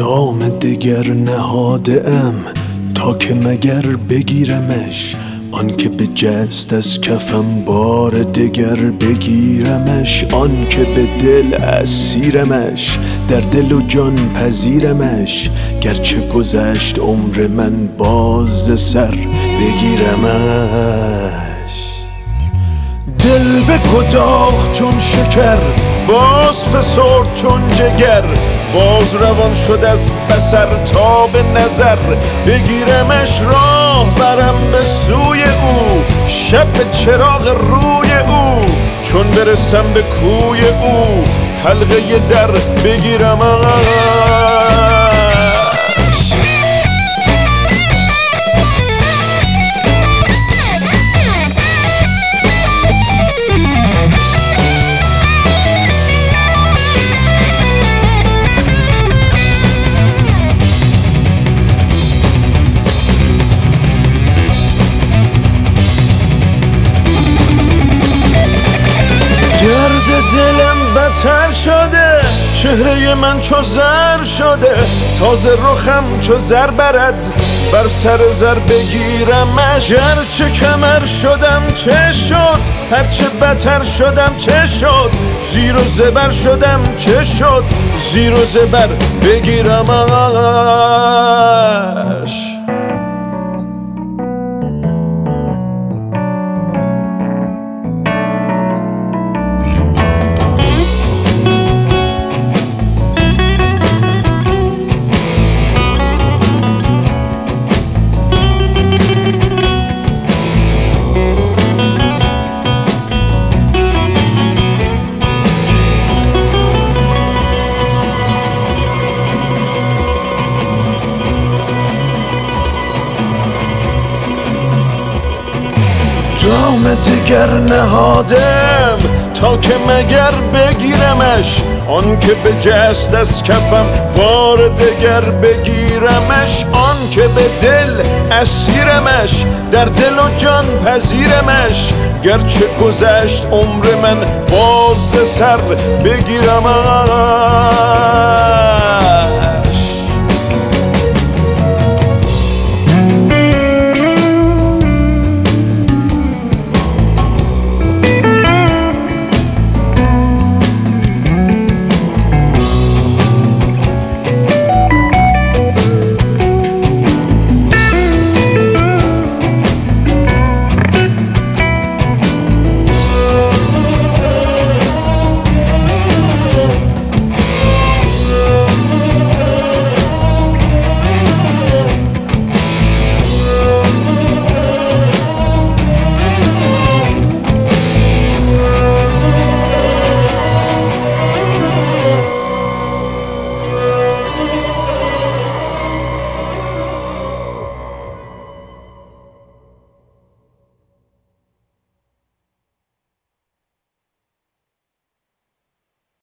جام دگر نهادم تا که مگر بگیرمش، آن که به جست از کفم بار دگر بگیرمش، آن که به دل اسیرمش در دل و جان پذیرمش، گرچه گذشت عمر من باز سر بگیرمش. دل به کداخ چون شکر باز فسرد چون جگر، باز روان شد از بصر تا به نظر بگیرمش. راه برم به سوی او شب به چراغ روی او، چون برسم به کوی او حلقه در بگیرمش. گرد دلم بتر شده، چهره من چو زر شده، تازه رخم چو زر برد بر سر زر بگیرمش. گرچه کمر شدم چه شد، هرچه بتر شدم چه شد، زیر و زبر شدم چه شد، زیر و زبر بگیرمش. جام دگر نهادم تا که مگر بگیرمش، آن که به جست از کفم بار دگر بگیرمش، آن که به دل اسیرمش در دل و جان پذیرمش، گرچه گذشت عمر من باز سر بگیرمش.